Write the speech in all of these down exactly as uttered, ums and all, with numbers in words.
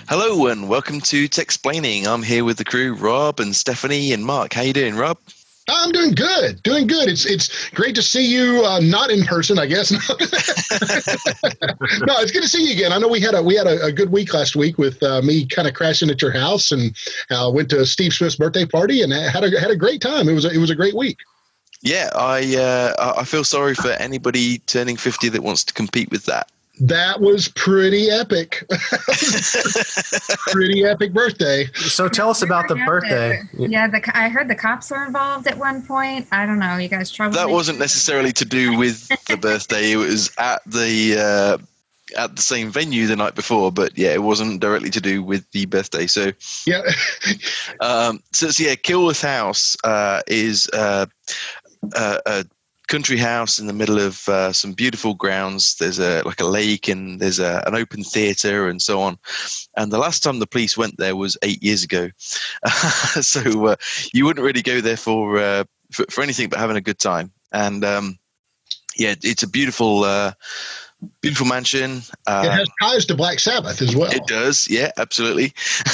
Hello and welcome to Techsplaining. I'm here with the crew, Rob and Stephanie and Mark. How you doing, Rob? I'm doing good, doing good. It's it's great to see you, uh, not in person, I guess. No, it's good to see you again. I know we had a we had a, a good week last week with uh, me kind of crashing at your house, and uh, went to Steve Smith's birthday party and had a had a great time. It was a, it was a great week. Yeah, I uh, I feel sorry for anybody turning fifty that wants to compete with that. That was pretty epic. Pretty epic birthday. So tell us about the birthday. Yeah, the, I heard the cops were involved at one point. I don't know. You guys trouble. That wasn't necessarily to do with the birthday. It was at the uh, at the same venue the night before, but yeah, it wasn't directly to do with the birthday. So yeah. um, so, so yeah, Kilworth House uh, is uh, uh, a country house in the middle of uh, some beautiful grounds. There's a like a lake and there's a, an open theatre and so on. And the last time the police went there was eight years ago. so uh, you wouldn't really go there for, uh, for for anything but having a good time. And um, yeah, it's a beautiful uh, beautiful mansion. Um, it has ties to Black Sabbath as well. It does, yeah, absolutely.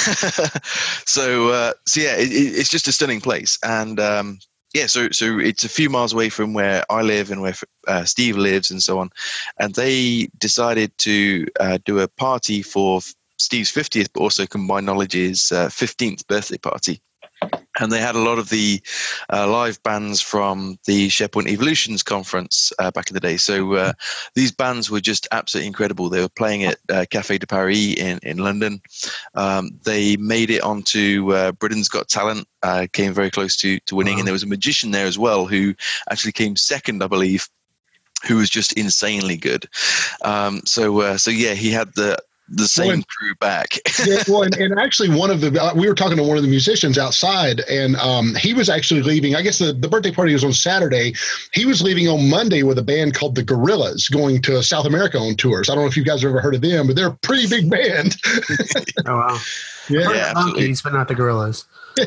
so uh, so yeah, it, it's just a stunning place. And um, Yeah, so so it's a few miles away from where I live and where uh, Steve lives and so on. And they decided to uh, do a party for Steve's fiftieth, but also Combined Knowledge's uh, fifteenth birthday party. And they had a lot of the uh, live bands from the SharePoint Evolutions conference uh, back in the day. So uh, these bands were just absolutely incredible. They were playing at uh, Café de Paris in, in London. Um, they made it onto uh, Britain's Got Talent, uh, came very close to, to winning. Wow. And there was a magician there as well who actually came second, I believe, who was just insanely good. Um, so, uh, so yeah, he had the... the same well, crew back. yeah, well, and, and actually one of the, uh, we were talking to one of the musicians outside, and um, he was actually leaving, I guess the, the birthday party was on Saturday. He was leaving on Monday with a band called the Gorillas going to South America on tours. I don't know if you guys have ever heard of them, but they're a pretty big band. Oh, wow. Yeah, yeah Monkeys, but not the Gorillas.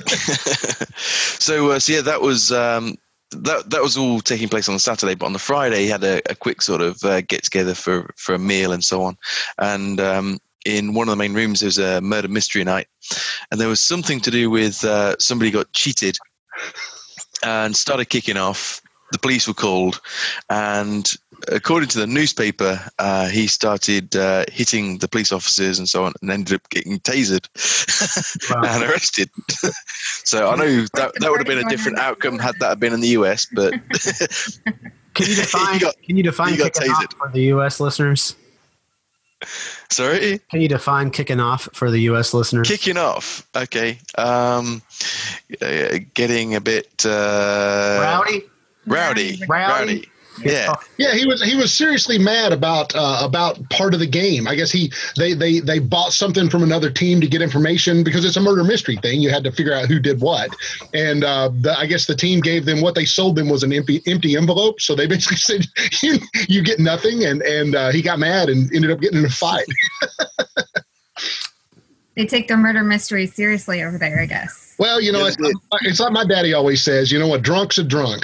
so, uh, so yeah, that was, um, That that was all taking place on the Saturday, but on the Friday he had a, a quick sort of uh, get together for, for a meal and so on. And um, in one of the main rooms there was a murder mystery night, and there was something to do with uh, somebody got cheated and started kicking off. The police were called, and according to the newspaper, uh, he started uh, hitting the police officers and so on, and ended up getting tasered wow. and arrested. So I know that that would have been a different outcome had that been in the U S. But can you define? got, can you define kicking off for the U S listeners? Sorry? Can you define kicking off for the U S listeners? Kicking off, okay. Um, uh, getting a bit uh, rowdy. Rowdy, rowdy, rowdy. Yeah, yeah. He was he was seriously mad about uh, about part of the game. I guess he they they they bought something from another team to get information because it's a murder mystery thing. You had to figure out who did what, and uh, the, I guess the team gave them what they sold them was an empty empty envelope. So they basically said you, you get nothing, and and uh, he got mad and ended up getting in a fight. They take their murder mysteries seriously over there, I guess. Well, you know, it's, it's like my daddy always says, you know, a drunk's a drunk.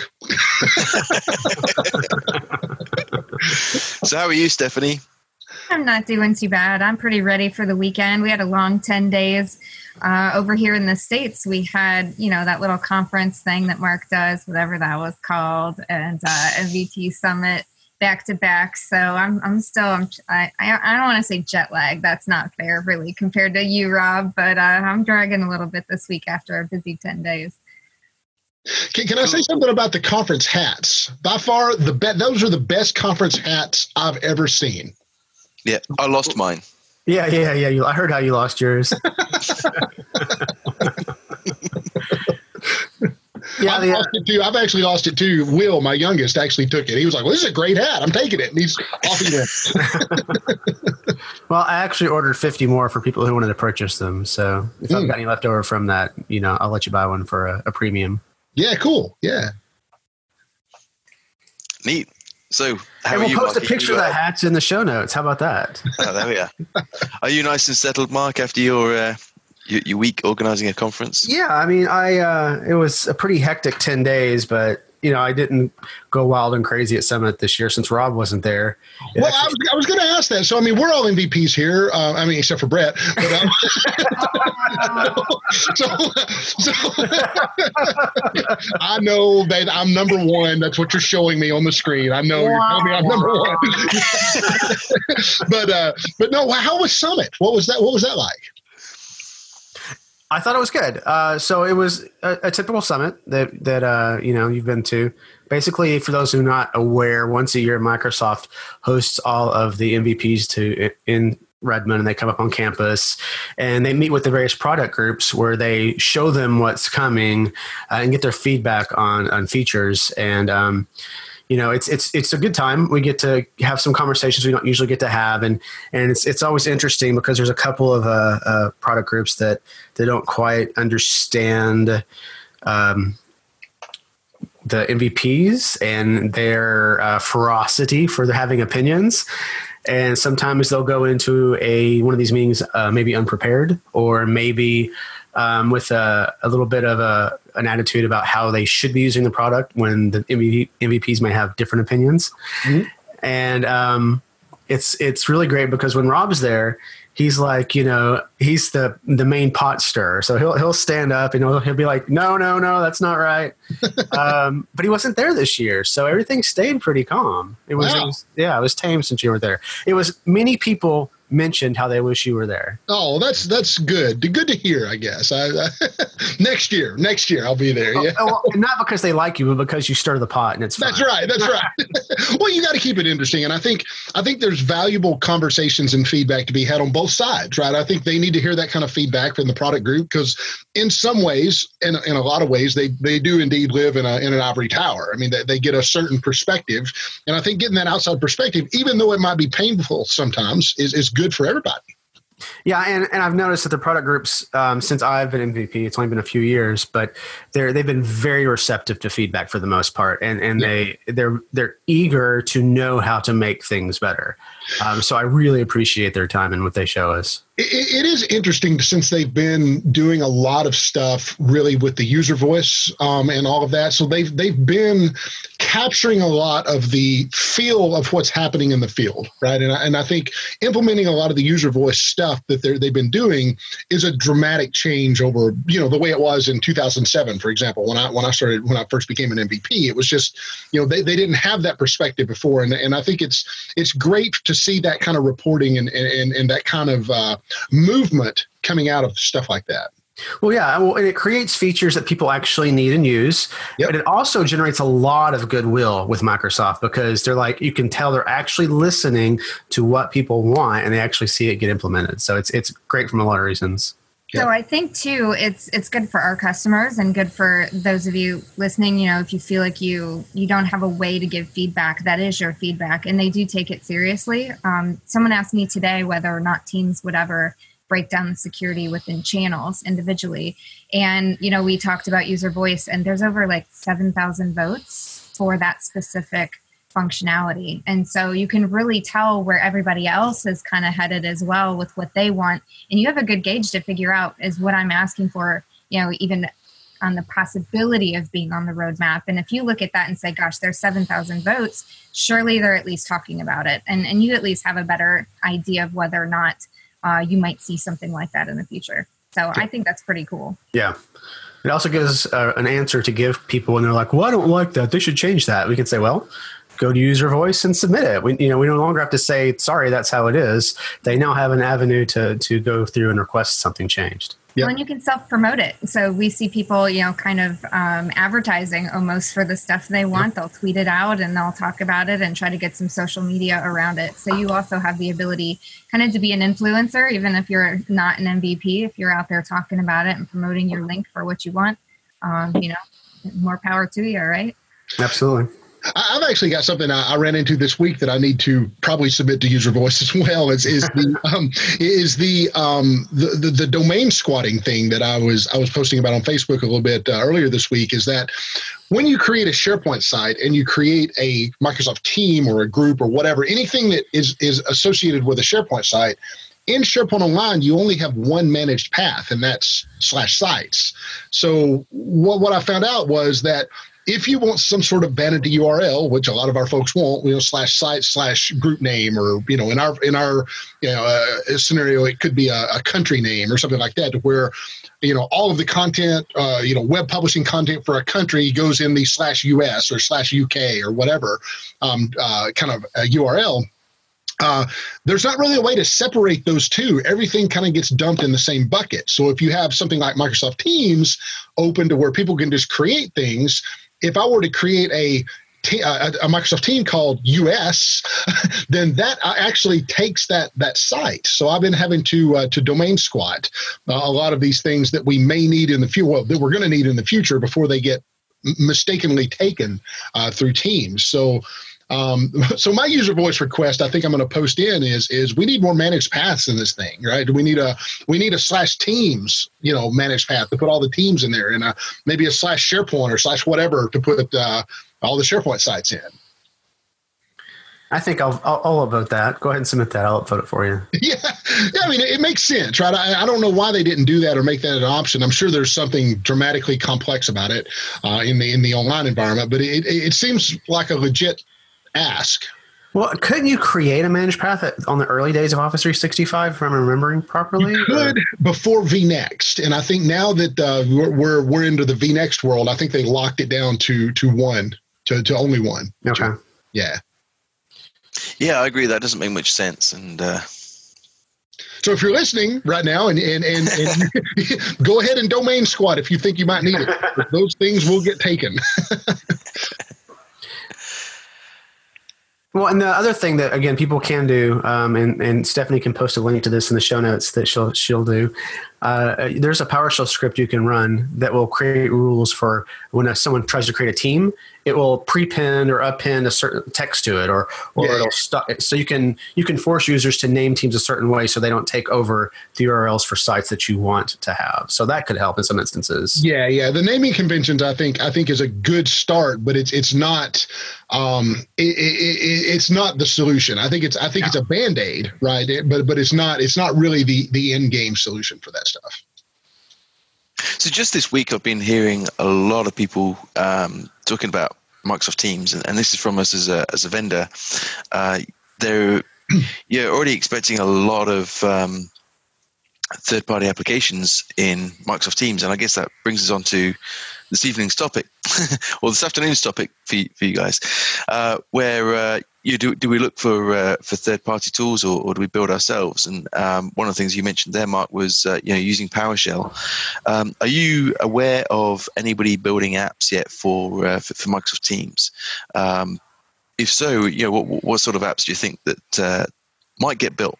So how are you, Stephanie? I'm not doing too bad. I'm pretty ready for the weekend. We had a long ten days. Uh, over here in the States, we had, you know, that little conference thing that Mark does, whatever that was called, and uh, M V P Summit. Back to back, so I'm I'm still I'm, I I don't want to say jet lag. That's not fair, really, compared to you, Rob. But uh, I'm dragging a little bit this week after a busy ten days. Can, can I say something about the conference hats? By far, the be- those are the best conference hats I've ever seen. Yeah, I lost mine. Yeah, yeah, yeah. You, I heard how you lost yours. Yeah, I've, the, lost it too. I've actually lost it too. Will, my youngest, actually took it. He was like, well, this is a great hat. I'm taking it. And he's off he went. Well, I actually ordered fifty more for people who wanted to purchase them. So if mm. I've got any left over from that, you know, I'll let you buy one for a, a premium. Yeah, cool. Yeah. Neat. So how and we'll are you, post Mark? a picture of the hats in the show notes. How about that? Oh, there we are. Are you nice and settled, Mark, after your uh, your, your week organizing a conference? Yeah, I mean, I uh, it was a pretty hectic ten days, but you know, I didn't go wild and crazy at Summit this year since Rob wasn't there. It well, actually, I was, I was going to ask that. So, I mean, we're all M V Ps here. Uh, I mean, except for Brett. But, um, so, so I know that I'm number one. That's what you're showing me on the screen. I know you're telling me I'm number one. but, uh, but no, how was Summit? What was that? What was that like? I thought it was good. Uh, so it was a, a typical summit that that uh, you know you've been to. Basically, for those who are not aware, once a year Microsoft hosts all of the M V Ps to in Redmond, and they come up on campus and they meet with the various product groups where they show them what's coming uh, and get their feedback on on features. And um, you know, it's it's it's a good time. We get to have some conversations we don't usually get to have, and and it's it's always interesting because there's a couple of uh, uh, product groups that they don't quite understand um, the M V Ps and their uh, ferocity for having opinions. And sometimes they'll go into a one of these meetings uh, maybe unprepared, or maybe um, with a, a little bit of a, an attitude about how they should be using the product when the M V P, M V Ps may have different opinions. Mm-hmm. And um, it's it's really great because when Rob's there, he's like, you know, he's the the main pot stirrer. So he'll he'll stand up and he'll, he'll be like, no, no, no, that's not right. um, but he wasn't there this year, so everything stayed pretty calm. It was, wow. it was yeah, it was tame since you were there. It was many people mentioned how they wish you were there. Oh, that's that's good. Good to hear, I guess. I, I, next year, next year I'll be there. Yeah. Oh, well, not because they like you, but because you stir the pot and it's fun. That's right. That's right. Well, you got to keep it interesting, and I think I think there's valuable conversations and feedback to be had on both sides, right? I think they need to hear that kind of feedback from the product group because, in some ways, in in a lot of ways, they they do indeed live in a in an ivory tower. I mean, they, they get a certain perspective, and I think getting that outside perspective, even though it might be painful sometimes, is is good for everybody. Yeah, and, and I've noticed that the product groups, um, since I've been M V P, it's only been a few years, but they're they've been very receptive to feedback for the most part, and and yeah. they they're they're eager to know how to make things better. Um, so I really appreciate their time and what they show us. It, it is interesting since they've been doing a lot of stuff really with the user voice um, and all of that. So they've they've been capturing a lot of the feel of what's happening in the field, right? And I, and I think implementing a lot of the user voice stuff that they're, they've been doing is a dramatic change over, you know, the way it was in two thousand seven, for example, when I when I started when I first became an M V P. It was just, you know, they, they didn't have that perspective before, and and I think it's it's great to see that kind of reporting and and, and that kind of uh, movement coming out of stuff like that. Well, yeah, well, and it creates features that people actually need and use, yep. but it also generates a lot of goodwill with Microsoft because they're like, you can tell they're actually listening to what people want and they actually see it get implemented. So it's it's great from a lot of reasons. So I think too, it's it's good for our customers and good for those of you listening. You know, if you feel like you you don't have a way to give feedback, that is your feedback, and they do take it seriously. Um, someone asked me today whether or not teams would ever break down the security within channels individually, and you know, we talked about user voice, and there's over like seven thousand votes for that specific functionality. And so you can really tell where everybody else is kind of headed as well with what they want. And you have a good gauge to figure out is what I'm asking for, you know, even on the possibility of being on the roadmap. And if you look at that and say, gosh, there's seven thousand votes, surely they're at least talking about it. And, and you at least have a better idea of whether or not uh, you might see something like that in the future. So I think that's pretty cool. Yeah. It also gives uh, an answer to give people when they're like, well, I don't like that. They should change that. We can say, well, go to user voice and submit it. We, you know, we no longer have to say, sorry, that's how it is. They now have an avenue to to go through and request something changed. Yep. Well, and you can self-promote it. So we see people, you know, kind of um, advertising almost for the stuff they want. Yep. They'll tweet it out and they'll talk about it and try to get some social media around it. So you also have the ability kind of to be an influencer, even if you're not an M V P, if you're out there talking about it and promoting your link for what you want, um, you know, more power to you, right? Absolutely. I've actually got something I, I ran into this week that I need to probably submit to user voice as well. Is is the um, is the, um, the the the domain squatting thing that I was I was posting about on Facebook a little bit uh, earlier this week. Is that when you create a SharePoint site and you create a Microsoft team or a group or whatever, anything that is is associated with a SharePoint site. In SharePoint Online, you only have one managed path, and that's slash sites. So what what I found out was that if you want some sort of vanity U R L, which a lot of our folks want, you know, slash site slash group name, or, you know, in our in our you know uh, scenario, it could be a, a country name or something like that, where, you know, all of the content, uh, you know, web publishing content for a country goes in the slash U S or slash U K or whatever um, uh, kind of a U R L. Uh, there's not really a way to separate those two. Everything kind of gets dumped in the same bucket. So if you have something like Microsoft Teams open to where people can just create things, if I were to create a a, a Microsoft team called U S, then that actually takes that that site. So I've been having to uh, to domain squat uh, a lot of these things that we may need in the future, well, that we're going to need in the future before they get mistakenly taken uh, through Teams. So. Um, so my user voice request, I think I'm going to post in is, is we need more managed paths in this thing, right? Do we need a, we need a slash teams, you know, managed path to put all the teams in there, and a, maybe a slash SharePoint or slash whatever to put uh, all the SharePoint sites in. I think I'll, I'll, I'll upvote that. Go ahead and submit that. I'll upvote it for you. Yeah. Yeah. I mean, it, it makes sense, right? I, I don't know why they didn't do that or make that an option. I'm sure there's something dramatically complex about it uh, in the, in the online environment, but it, it, it seems like a legit ask. Well, couldn't you create a managed path on the early days of Office three sixty-five, if I'm remembering properly? You could, or? Before vNext, and I think now that uh, we're, we're we're into the vNext world, I think they locked it down to to one, to, to only one. Okay. To, yeah. Yeah, I agree. That doesn't make much sense. And uh... so, if you're listening right now, and and and, and go ahead and domain squat if you think you might need it. Those things will get taken. Well, and the other thing that, again, people can do, um, and, and Stephanie can post a link to this in the show notes that she'll she'll do. Uh, there's a PowerShell script you can run that will create rules for when a, someone tries to create a team. It will prepend or append a certain text to it, or or yeah. it'll stop. So you can you can force users to name teams a certain way so they don't take over the U R Ls for sites that you want to have. So that could help in some instances. Yeah, yeah. The naming conventions, I think, I think is a good start, but it's it's not um, it, it, it, it's not the solution. I think it's I think yeah. it's a Band-Aid, right? It, but but it's not it's not really the the end game solution for that stuff. So just this week, I've been hearing a lot of people um, talking about Microsoft Teams, and, and this is from us as a as a vendor. Uh, they're you're already expecting a lot of um, third-party applications in Microsoft Teams, and I guess that brings us on to this evening's topic, or this afternoon's topic for you, for you guys, uh, where uh, you do do we look for uh, for third-party tools, or, or do we build ourselves? And um, one of the things you mentioned there, Mark, was uh, you know using PowerShell. Um, are you aware of anybody building apps yet for uh, for, for Microsoft Teams? Um, if so, you know what what sort of apps do you think that uh, might get built?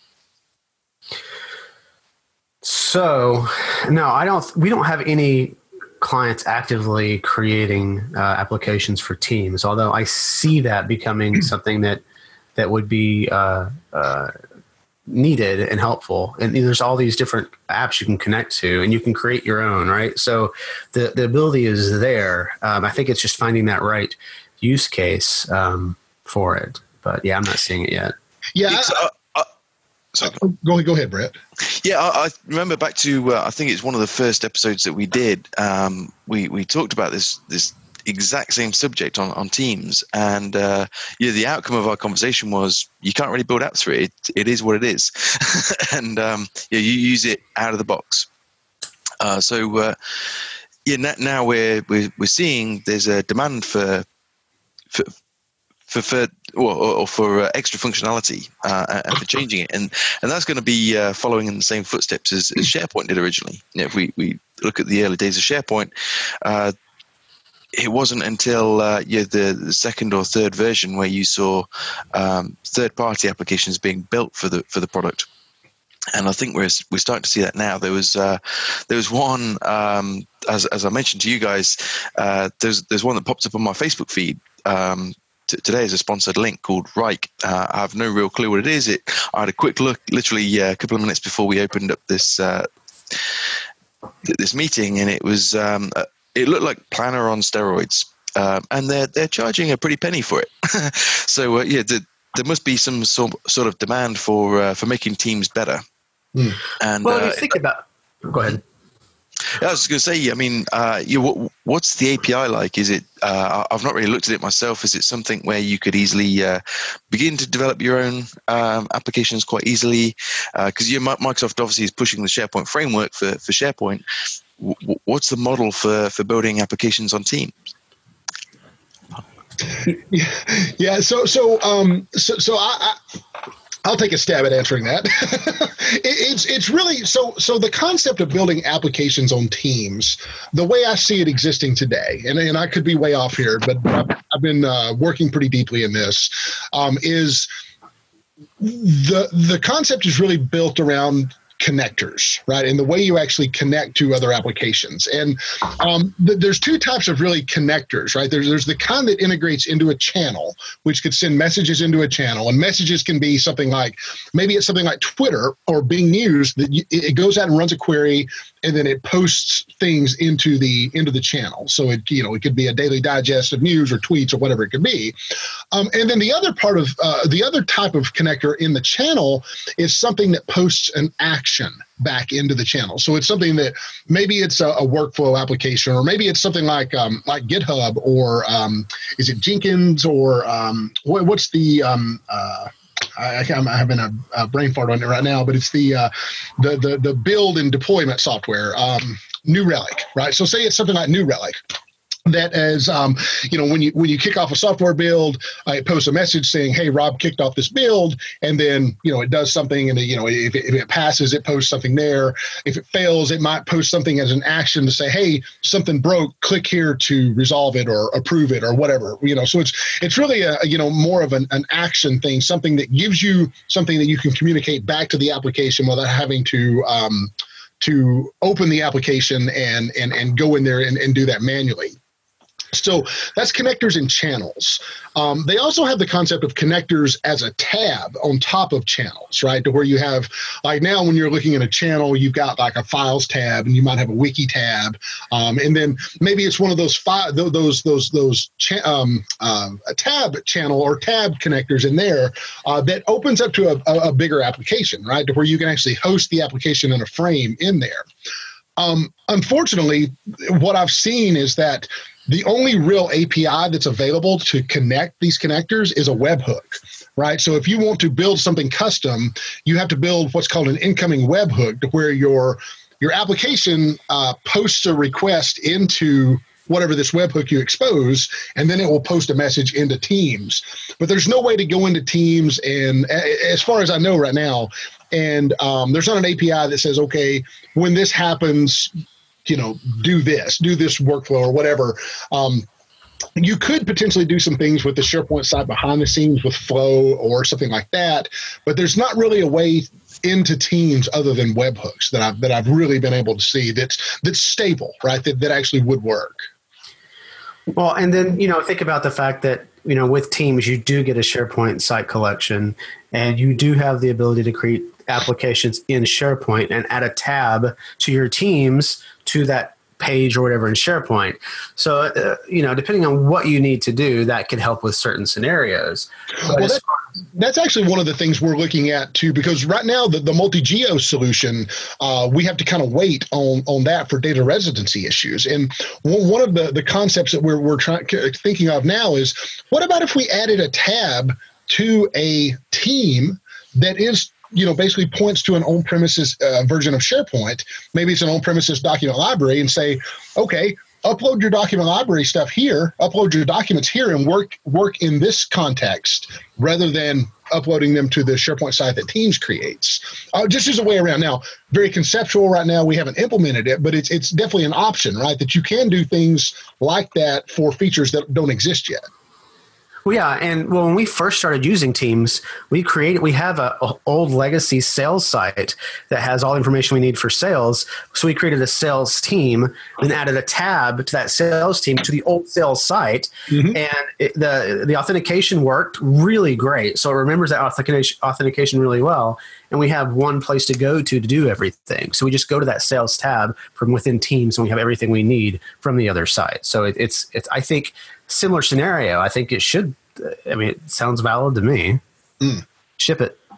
So, no, I don't. We don't have any clients actively creating uh, applications for Teams, although I see that becoming something that that would be uh, uh, needed and helpful. And there's all these different apps you can connect to, and you can create your own, right? So the, the ability is there. Um, I think it's just finding that right use case um, for it. But yeah, I'm not seeing it yet. Yeah. I, So go ahead, go ahead, Brett. Yeah, I, I remember back to uh, I think it's one of the first episodes that we did. Um, we we talked about this this exact same subject on, on Teams, and uh, yeah, the outcome of our conversation was you can't really build apps for it. It, it is what it is, and um, yeah, you use it out of the box. Uh, so uh, yeah, now we're we're we're seeing there's a demand for for. For, for or, or for uh, extra functionality uh, and for changing it, and and that's going to be uh, following in the same footsteps as, as SharePoint did originally. You know, if we, we look at the early days of SharePoint, uh, it wasn't until uh, yeah, the, the second or third version where you saw um, third-party applications being built for the for the product. And I think we're we're starting to see that now. There was uh, there was one um, as as I mentioned to you guys. Uh, there's there's one that popped up on my Facebook feed. Um, Today is a sponsored link called Wrike. Uh, I have no real clue what it is. It, I had a quick look, literally uh, a couple of minutes before we opened up this uh, this meeting, and it was um, uh, it looked like Planner on steroids, uh, and they're they're charging a pretty penny for it. so uh, yeah, the, there must be some sort sort of demand for uh, for making Teams better. Mm. And well, uh, you think about. Go ahead. I was going to say, I mean, uh, you, what, what's the A P I like? Is it? Uh, I've not really looked at it myself. Is it something where you could easily uh, begin to develop your own um, applications quite easily? Because uh, Microsoft obviously is pushing the SharePoint framework for, for SharePoint. W- what's the model for, for building applications on Teams? Yeah, yeah. So, so, um, so, so I, I I'll take a stab at answering that. it, it's it's really so so the concept of building applications on Teams, the way I see it existing today, and, and I could be way off here, but I've, I've been uh, working pretty deeply in this, um, is the the concept is really built around connectors, right? And the way you actually connect to other applications. And um, th- there's two types of really connectors, right? There's, there's the kind that integrates into a channel, which could send messages into a channel. And messages can be something like, maybe it's something like Twitter or Bing News that you, it goes out and runs a query and then it posts things into the into the channel. So it, you know, it could be a daily digest of news or tweets or whatever it could be. Um, and then the other part of uh, the other type of connector in the channel is something that posts an action back into the channel. So it's something that maybe it's a, a workflow application, or maybe it's something like um, like GitHub, or um, is it Jenkins, or um, what, what's the um, uh, I, I'm having a, a brain fart on it right now, but it's the uh, the, the the build and deployment software, um, New Relic, right? So say it's something like New Relic. That as, um, you know, when you when you kick off a software build, uh, it posts a message saying, hey, Rob kicked off this build, and then, you know, it does something, and, you know, if it, if it passes, it posts something there. If it fails, it might post something as an action to say, hey, something broke, click here to resolve it or approve it or whatever, you know. So it's it's really, a you know, more of an, an action thing, something that gives you something that you can communicate back to the application without having to um, to open the application and and, and go in there and, and do that manually. So that's connectors and channels. Um, they also have the concept of connectors as a tab on top of channels, right? To where you have, like now when you're looking at a channel, you've got like a files tab, and you might have a wiki tab, um, and then maybe it's one of those fi- those those those cha- um, uh, a tab channel or tab connectors in there uh, that opens up to a, a, a bigger application, right? To where you can actually host the application in a frame in there. Um, unfortunately, what I've seen is that the only real A P I that's available to connect these connectors is a webhook, right? So if you want to build something custom, you have to build what's called an incoming webhook, to where your your application uh, posts a request into whatever this webhook you expose, and then it will post a message into Teams. But there's no way to go into Teams, and as far as I know right now, and um, there's not an A P I that says, okay, when this happens, you know, do this, do this workflow or whatever. Um, you could potentially do some things with the SharePoint side behind the scenes with Flow or something like that, but there's not really a way into Teams other than webhooks that I've that I've really been able to see that's that's stable, right? That that actually would work. Well, and then, you know, think about the fact that, you know, with Teams, you do get a SharePoint site collection, and you do have the ability to create applications in SharePoint and add a tab to your Teams to that page or whatever in SharePoint. So, uh, you know, depending on what you need to do, that can help with certain scenarios. But well, that, that's actually one of the things we're looking at too, because right now the, the multi-geo solution, uh, we have to kind of wait on on that for data residency issues. And one, one of the, the concepts that we're we're trying thinking of now is, what about if we added a tab to a team that is, you know, basically points to an on-premises uh, version of SharePoint. Maybe it's an on-premises document library, and say, okay, upload your document library stuff here, upload your documents here, and work work in this context, rather than uploading them to the SharePoint site that Teams creates. Uh, just as a way around. Now, very conceptual right now, we haven't implemented it, but it's it's definitely an option, right? That you can do things like that for features that don't exist yet. Well, yeah, and well, when we first started using Teams, we created we have a, a old legacy sales site that has all the information we need for sales. So we created a sales team and added a tab to that sales team to the old sales site, mm-hmm. and it, the the authentication worked really great. So it remembers that authentication authentication really well, and we have one place to go to to do everything. So we just go to that sales tab from within Teams, and we have everything we need from the other site. So it, it's it's I think. Similar scenario. I think it should. I mean, it sounds valid to me. Mm. Ship it.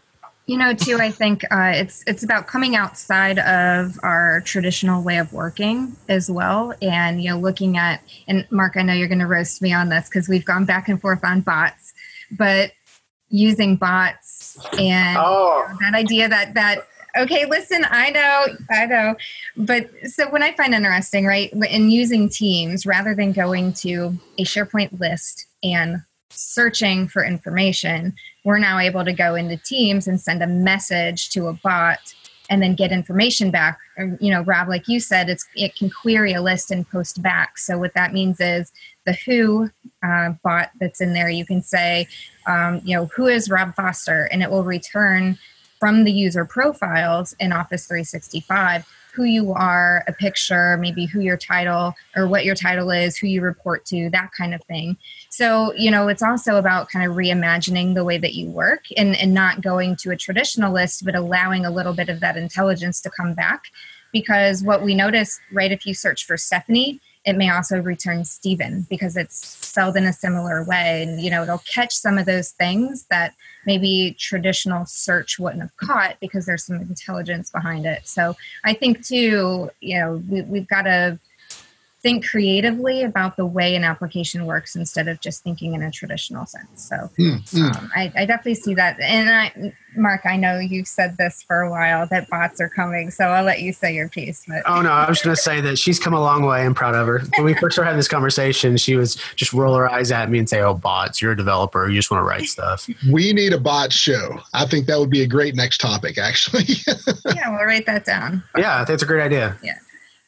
You know, too, I think uh, it's it's about coming outside of our traditional way of working as well, and you know, looking at. And Mark, I know you're going to roast me on this because we've gone back and forth on bots, but using bots and Oh. you know, that idea that that okay, listen, I know, I know, but so what I find interesting, right, in using Teams rather than going to a SharePoint list and searching for information, we're now able to go into Teams and send a message to a bot and then get information back. You know, Rob, like you said, it's it can query a list and post back. So what that means is the who uh, bot that's in there, you can say, um, you know, who is Rob Foster? And it will return from the user profiles in Office three sixty-five who you are, a picture, maybe who your title or what your title is, who you report to, that kind of thing. So, you know, it's also about kind of reimagining the way that you work and, and not going to a traditional list, but allowing a little bit of that intelligence to come back. Because what we notice, right, if you search for Stephanie, it may also return Stephen because it's spelled in a similar way. And, you know, it'll catch some of those things that maybe traditional search wouldn't have caught because there's some intelligence behind it. So I think, too, you know, we, we've got to think creatively about the way an application works instead of just thinking in a traditional sense. So Mm-hmm. um, I, I definitely see that. And I, Mark, I know you've said this for a while that bots are coming, so I'll let you say your piece. But. Oh, no, I was going to say that she's come a long way. I'm proud of her. When we first started having this conversation, she was just roll her eyes at me and say, oh, bots, you're a developer. You just want to write stuff. We need a bot show. I think that would be a great next topic, actually. Yeah, we'll write that down. Yeah, that's a great idea. Yeah.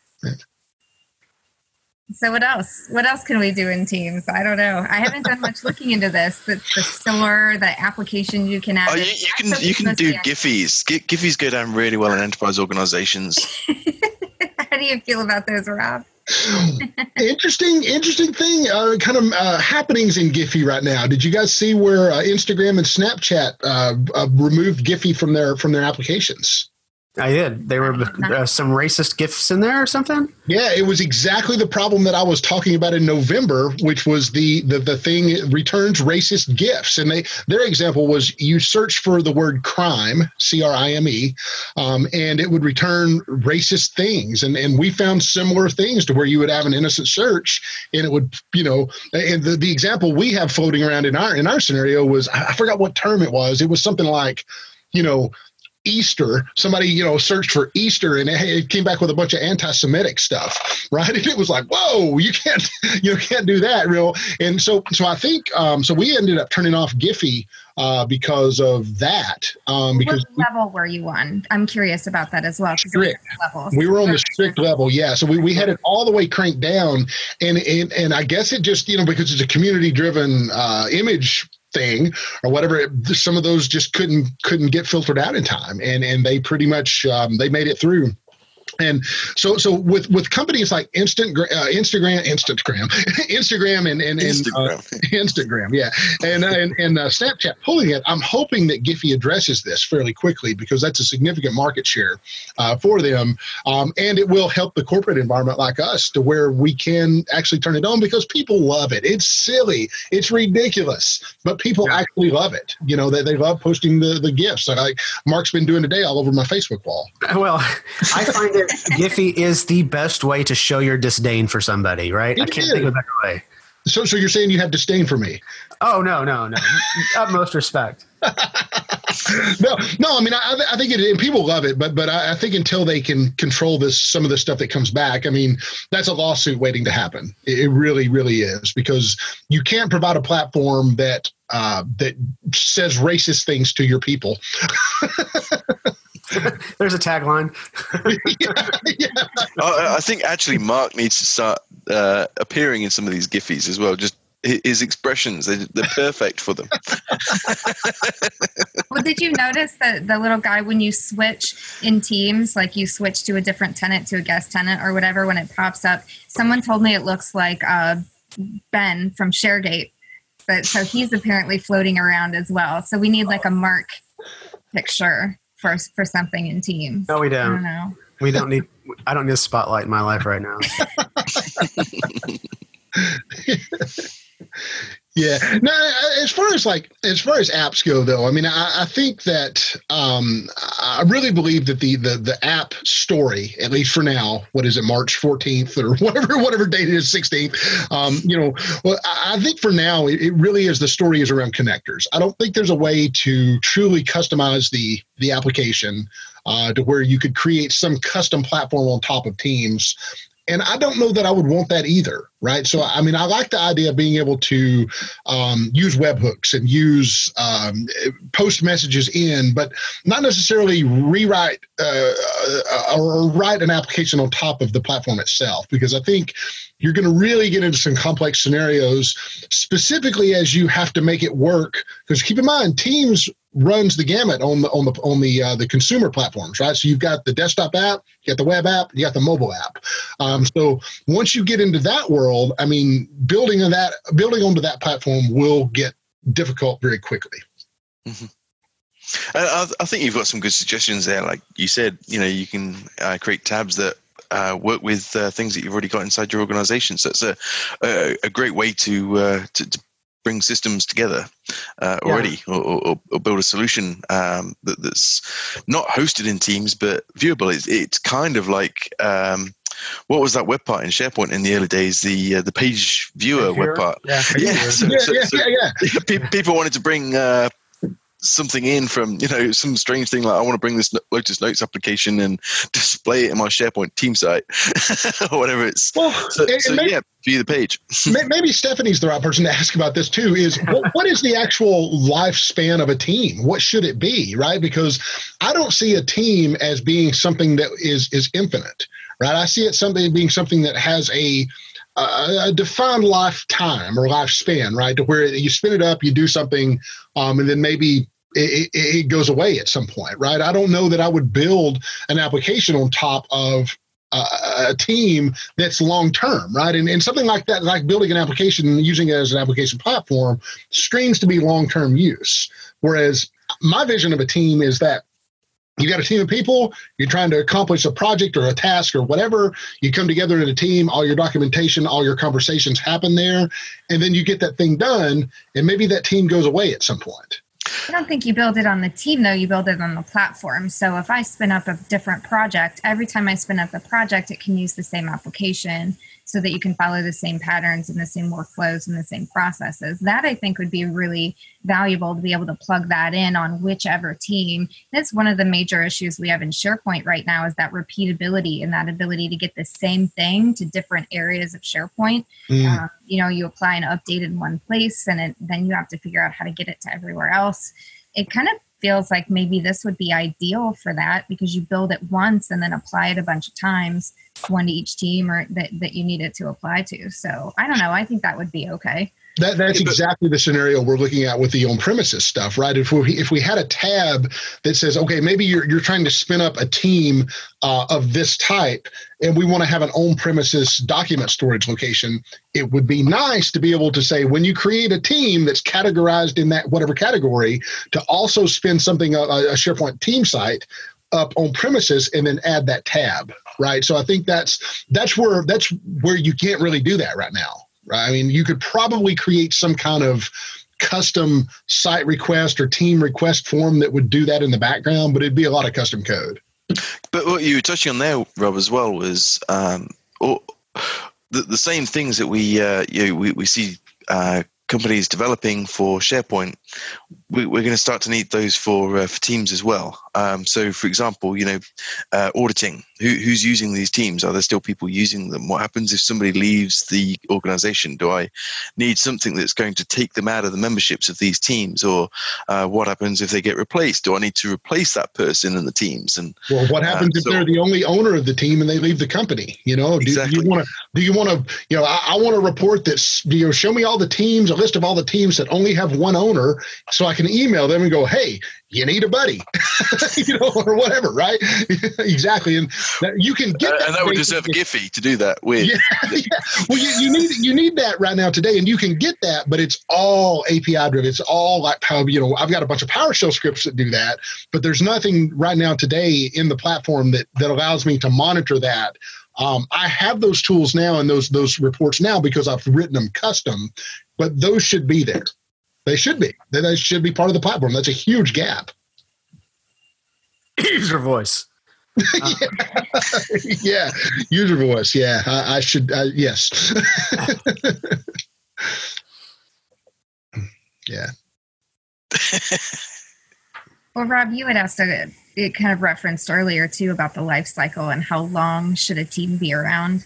So what else? What else can we do in Teams? I don't know. I haven't done much looking into this. The, the store, the application you can add. Oh, you, you can you can do Giphies. G- Giphies go down really well in enterprise organizations. How do you feel about those, Rob? interesting, interesting thing. Uh, kind of uh, happenings in Giphy right now. Did you guys see where uh, Instagram and Snapchat uh, uh, removed Giphy from their from their applications? I did. There were uh, some racist GIFs in there or something? Yeah, it was exactly the problem that I was talking about in November, which was the the, the thing it returns racist GIFs. And they their example was you search for the word crime, C R I M E, um, and it would return racist things. And and we found similar things to where you would have an innocent search and it would, you know, and the, the example we have floating around in our in our scenario was, I forgot what term it was. It was something like, you know, Easter, somebody, you know, searched for Easter and it came back with a bunch of anti-Semitic stuff, right? And it was like, whoa, you can't, you can't do that, you know? And so, so I think, um, so we ended up turning off Giphy uh, because of that. Um, because what level were you on? I'm curious about that as well. Strict. We were on the strict level, yeah. So we, we had it all the way cranked down, and and and I guess it just, you know, because it's a community-driven uh, image thing or whatever, it, some of those just couldn't couldn't get filtered out in time, and and they pretty much um, they made it through. And so, so with, with companies like Instant uh, Instagram, Instagram, Instagram, and and, and Instagram, uh, Instagram, yeah, and and, and uh, Snapchat pulling it, I'm hoping that Giphy addresses this fairly quickly because that's a significant market share uh, for them, um, and it will help the corporate environment like us to where we can actually turn it on because people love it. It's silly, it's ridiculous, but people yeah. actually love it. You know, they they love posting the the GIFs like Mark's been doing today all over my Facebook wall. Well, I find it. Giphy is the best way to show your disdain for somebody, right? It I can't is. think of a better way. So, so you're saying you have disdain for me? Oh no, no, no! Utmost respect. no, no. I mean, I, I think it. And people love it, but but I, I think until they can control this, some of the stuff that comes back. I mean, that's a lawsuit waiting to happen. It, it really, really is because you can't provide a platform that uh, that says racist things to your people. There's a tagline. yeah, yeah. I, I think actually Mark needs to start uh, appearing in some of these Giphies as well. Just his expressions, they, they're perfect for them. Well, did you notice that the little guy, when you switch in Teams, like you switch to a different tenant to a guest tenant or whatever, when it pops up, someone told me it looks like uh, Ben from ShareGate. But, so he's apparently floating around as well. So we need like a Mark picture for for something in Teams. No, we don't. I don't know. We don't need. I don't need a spotlight in my life right now. Yeah. No, as far as like as far as apps go, though, I mean, I, I think that um, I really believe that the, the the app story, at least for now, what is it, March fourteenth or whatever whatever date it is, sixteenth. Um, you know, well, I think for now it, it really is the story is around connectors. I don't think there's a way to truly customize the the application uh, to where you could create some custom platform on top of Teams. And I don't know that I would want that either, right? So, I mean, I like the idea of being able to um, use webhooks and use um, post messages in, but not necessarily rewrite uh, or write an application on top of the platform itself, because I think you're going to really get into some complex scenarios, specifically as you have to make it work. Because keep in mind, Teams runs the gamut on the on the on the uh, the consumer platforms, right? So you've got the desktop app, you got the web app, you got the mobile app. Um, so once you get into that world, I mean, building on that, building onto that platform will get difficult very quickly. Mm-hmm. I, I think you've got some good suggestions there. Like you said, you know, you can uh, create tabs that uh, work with uh, things that you've already got inside your organization. So it's a a, a great way to, uh, to to bring systems together uh, already, yeah. or, or, or build a solution um, that, that's not hosted in Teams but viewable. It's, it's kind of like um, what was that web part in SharePoint in the early days? The uh, the page viewer web part. Yeah, yeah, so, yeah, so, yeah, so yeah, yeah. People wanted to bring uh, something in from, you know, some strange thing like I want to bring this Lotus Notes application and display it in my SharePoint team site or whatever it's. Well, so, and, so and maybe, yeah, view the page. Maybe Stephanie's the right person to ask about this too. Is what, what is the actual lifespan of a team? What should it be, right? Because I don't see a team as being something that is is infinite, right? I see it something being something that has a a defined lifetime or lifespan, right? To where you spin it up, you do something, um, and then maybe it, it, it goes away at some point, right? I don't know that I would build an application on top of a, a team that's long-term, right? And, and something like that, like building an application and using it as an application platform, screams to be long-term use. Whereas my vision of a team is that you got a team of people, you're trying to accomplish a project or a task or whatever, you come together in a team, all your documentation, all your conversations happen there, and then you get that thing done, and maybe that team goes away at some point. I don't think you build it on the team, though. You build it on the platform. So if I spin up a different project, every time I spin up the project, it can use the same application so that you can follow the same patterns and the same workflows and the same processes. That, I think, would be really valuable to be able to plug that in on whichever team. That's one of the major issues we have in SharePoint right now, is that repeatability and that ability to get the same thing to different areas of SharePoint. Mm. Uh, you know, you apply an update in one place, and it, then you have to figure out how to get it to everywhere else. It kind of feels like maybe this would be ideal for that, because you build it once and then apply it a bunch of times, one to each team or that, that you need it to apply to. So I don't know. I think that would be okay. That, that's exactly the scenario we're looking at with the on-premises stuff, right? If we if we had a tab that says, okay, maybe you're you're trying to spin up a team uh, of this type, and we want to have an on-premises document storage location, it would be nice to be able to say, when you create a team that's categorized in that whatever category, to also spin something a, a SharePoint team site up on premises and then add that tab, right? So I think that's that's where that's where you can't really do that right now. Right? I mean, you could probably create some kind of custom site request or team request form that would do that in the background, but it'd be a lot of custom code. But what you were touching on there, Rob, as well, was um, or the, the same things that we uh, you know, we, we see uh, companies developing for SharePoint. We, we're going to start to need those for uh, for Teams as well. Um, so, for example, you know, uh, auditing. Who, who's using these teams? Are there still people using them? What happens if somebody leaves the organization? Do I need something that's going to take them out of the memberships of these teams? Or uh, what happens if they get replaced? Do I need to replace that person in the teams? And well, what happens uh, if so, they're the only owner of the team and they leave the company? You know, do, exactly. do you want to? Do you want to? You know, I, I want to report that. You know, show me all the teams, a list of all the teams that only have one owner, so I can email them and go, hey, you need a buddy, you know, or whatever, right? Exactly. And that, you can get uh, that. And that would deserve a Giphy to do that with. Yeah, yeah. Well, you, you need you need that right now today, and you can get that, but it's all A P I driven. It's all like how, you know, I've got a bunch of PowerShell scripts that do that, but there's nothing right now today in the platform that, that allows me to monitor that. Um, I have those tools now and those those reports now because I've written them custom, but those should be there. They should be. They should be part of the platform. That's a huge gap. User voice. Uh, yeah. yeah, user voice. Yeah, I, I should. Uh, yes. Yeah. Well, Rob, you had asked a, it kind of referenced earlier too about the life cycle and how long should a team be around.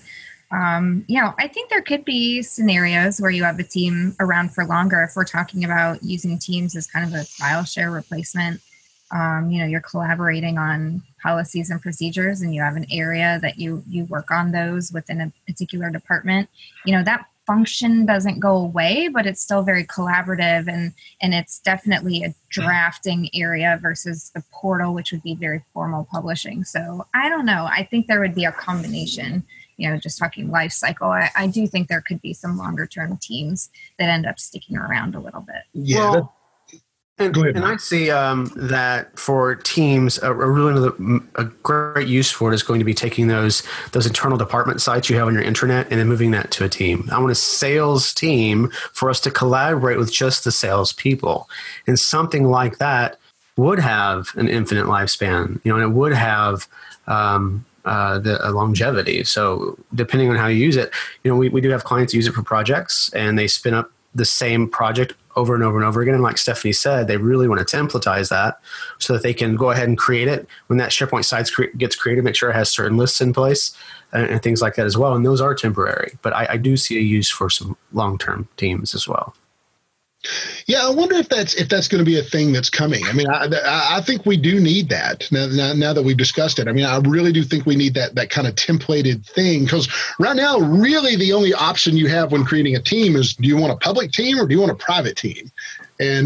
Um, you know, I think there could be scenarios where you have a team around for longer. If we're talking about using teams as kind of a file share replacement, um, you know, you're collaborating on policies and procedures, and you have an area that you you work on those within a particular department. You know, that function doesn't go away, but it's still very collaborative, and and it's definitely a drafting area versus the portal, which would be very formal publishing. So I don't know. I think there would be a combination. You know, just talking life cycle, I, I do think there could be some longer term teams that end up sticking around a little bit. Yeah. Well, and, Go ahead, and I see um, that for teams, a, a really a great use for it is going to be taking those those internal department sites you have on your intranet and then moving that to a team. I want a sales team for us to collaborate with just the sales people, and something like that would have an infinite lifespan. You know, and it would have um, uh, the uh, longevity. So depending on how you use it, you know, we, we do have clients use it for projects, and they spin up the same project over and over and over again. And like Stephanie said, they really want to templatize that so that they can go ahead and create it. When that SharePoint site cre- gets created, make sure it has certain lists in place and, and things like that as well. And those are temporary, but I, I do see a use for some long-term teams as well. Yeah, I wonder if that's if that's going to be a thing that's coming. I mean, I, I think we do need that now, now, now that we've discussed it. I mean, I really do think we need that that kind of templated thing, because right now, really the only option you have when creating a team is, do you want a public team or do you want a private team? And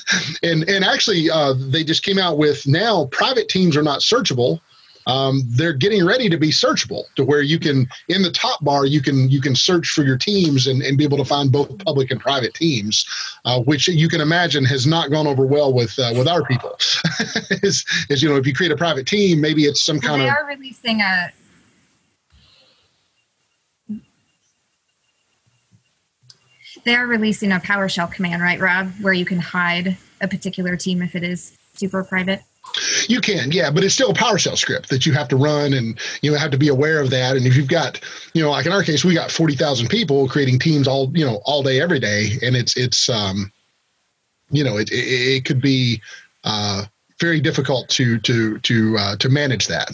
and and actually, uh, they just came out with now private teams are not searchable. Um, they're getting ready to be searchable, to where you can, in the top bar, you can you can search for your teams and, and be able to find both public and private teams, uh, which you can imagine has not gone over well with uh, with our people. is, is, you know, if you create a private team, maybe it's some So kind they of... are releasing a... They are releasing a PowerShell command, right, Rob, where you can hide a particular team if it is super private? You can, yeah, but it's still a PowerShell script that you have to run, and you know have to be aware of that. And if you've got, you know, like in our case, we got forty thousand people creating teams all, you know, all day, every day, and it's it's, um, you know, it it, it could be uh, very difficult to to to uh, to manage that.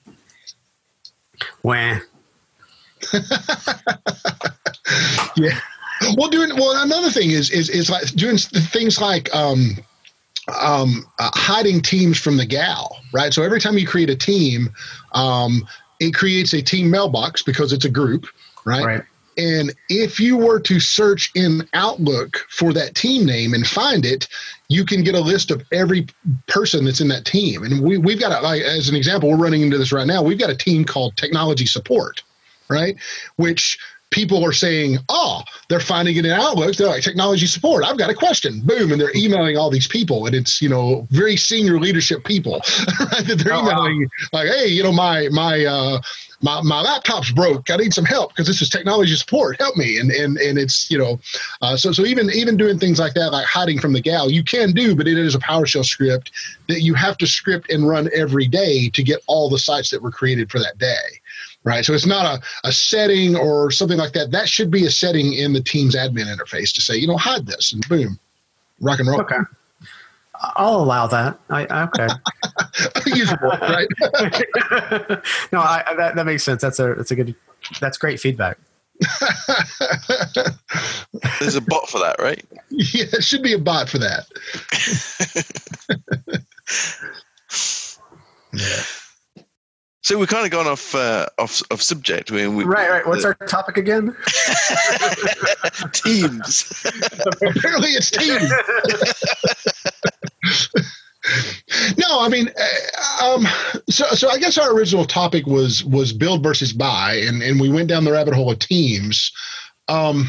Wah. Yeah. Well, doing well. Another thing is is is like doing things like um, um, uh, hiding teams from the gal, right? So every time you create a team, um, it creates a team mailbox because it's a group, right? Right. And if you were to search in Outlook for that team name and find it, you can get a list of every person that's in that team. And we, we've got, a, like, as an example, we're running into this right now. We've got a team called Technology Support, right? Which people are saying, oh, they're finding it in Outlook. They're like, technology support, I've got a question. Boom. And they're emailing all these people. And it's, you know, very senior leadership people, right? That they're Oh, emailing wow. like, hey, you know, my, my, uh, my, my laptop's broke. I need some help because this is technology support. Help me. And, and, and it's, you know, uh, so, so even, even doing things like that, like hiding from the gal, you can do, but it is a PowerShell script that you have to script and run every day to get all the sites that were created for that day. Right. So it's not a, a setting or something like that. That should be a setting in the Teams admin interface to say, you know, hide this, and boom, rock and roll. Okay. I'll allow that. I, I okay. Usable, right? No, I, that that makes sense. That's a that's a good that's great feedback. There's a bot for that, right? Yeah, it should be a bot for that. Yeah. So we've kind of gone off uh, off of subject. We, we, Right, right. What's the, our topic again? Teams. Apparently, it's Teams. No, I mean, uh, um, so so I guess our original topic was was build versus buy, and, and we went down the rabbit hole of teams. Um,